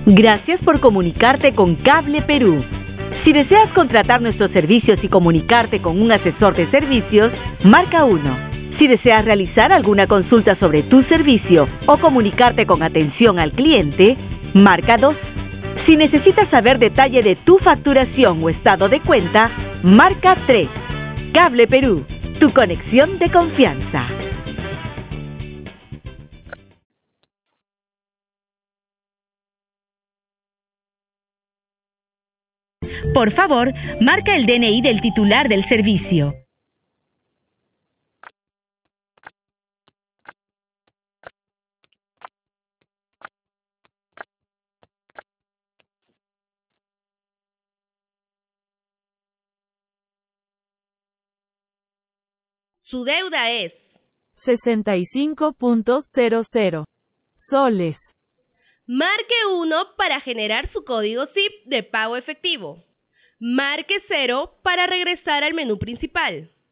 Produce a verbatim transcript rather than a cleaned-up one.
Gracias por comunicarte con Cable Perú. Si deseas contratar nuestros servicios y comunicarte con un asesor de servicios, marca uno. Si deseas realizar alguna consulta sobre tu servicio o comunicarte con atención al cliente, marca dos. Si necesitas saber detalle de tu facturación o estado de cuenta, marca tres. Cable Perú, tu conexión de confianza. Por favor, marca el D N I del titular del servicio. Su deuda es sesenta y cinco punto cero cero soles. Marque uno para generar su código C I P de pago efectivo. Marque cero para regresar al menú principal.